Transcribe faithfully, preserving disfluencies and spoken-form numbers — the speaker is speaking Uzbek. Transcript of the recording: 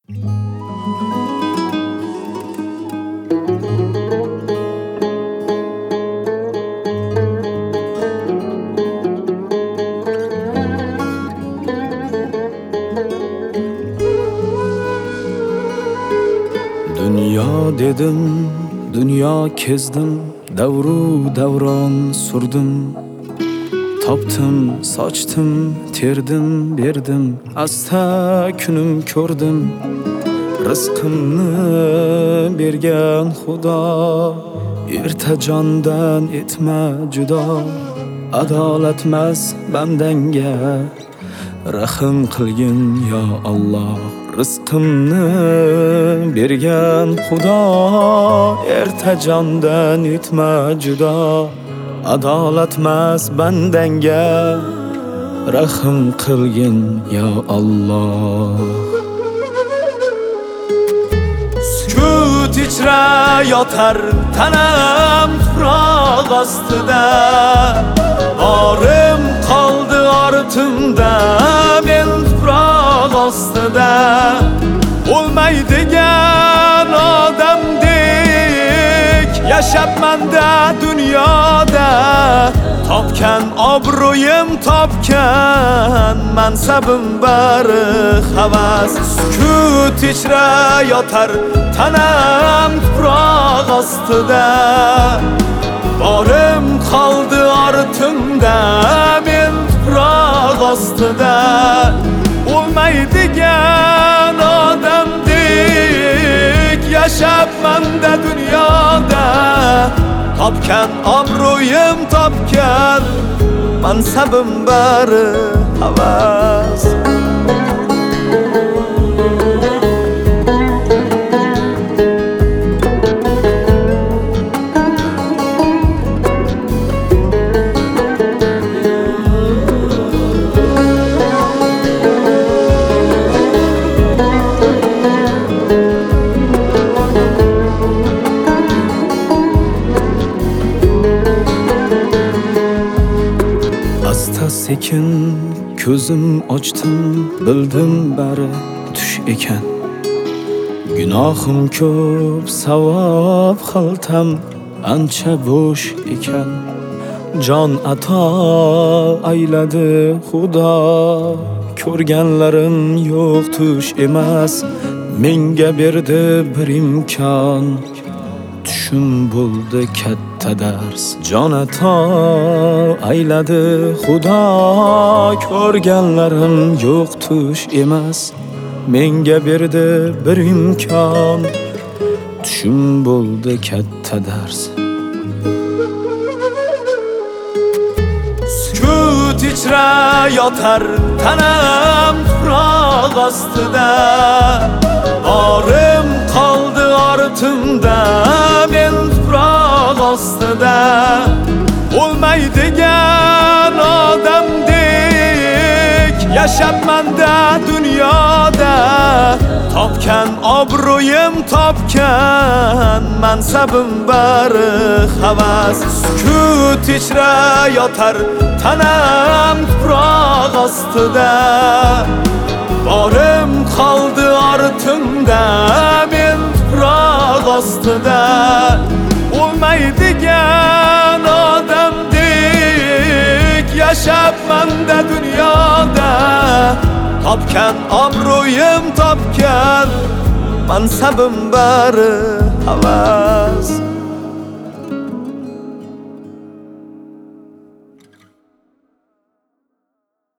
Dünya dedim, dünya kezdim, davru davron surdim. Toptim, sochdim, terdim, berdim, asta kunim ko'rdim. Rizqimni bergan Xudo, erta jondan etma judo. Adolatmas bandanga, rahim qilgin yo Alloh. Rizqimni bergan Xudo, erta jondan etma judo. Adolatmas bandanga, rahim qilgin yo Alloh. Sukut ichra yotar tanam tuproq ostida. Borim qoldi ortimda, men tuproq ostida. Bo'lmaydigan odamdek yashab-manda dunyoda. Topgan obro'yim, topgan mansabim bari havas. Sukut ichra yotar tanam tuproq ostida. Borim qoldi ortimda, men tuproq ostida. Bo'lmaydigan odamdek yashab-manda dunyoda. Topgan obro'yim, topgan mansabim bari havas. Asta sekin ko'zim ochdim, bildim bari tush ekan. Gunohim ko'p, savob xaltam ancha bo'sh ekan. Jon ato ayladi Xudo, ko'rganlarim yo'q tush emas. Menga berdi bir imkon, tushim bo'ldi katta dars. Jon ato ayladi Xudo, ko'rganlarim yo'q tush emas. Menga berdi bir imkon, tushim bo'ldi katta dars. Sukut ichra yotar tanam tuproq ostida. Borim qoldi ortimda, men tuproq ostida. Bo'lmaydigan odamdek yashab-manda dunyoda. Topgan obro'yim, topgan mansabim bari havas. Sukut ichra yotar tanam tuproq ostida. Borim qoldi ortimda, men tuproq ostida. Bo'lmaydigan odamdek yashab-manda dunyoda. Topgan obro'yim, topgan mansabim bari havas.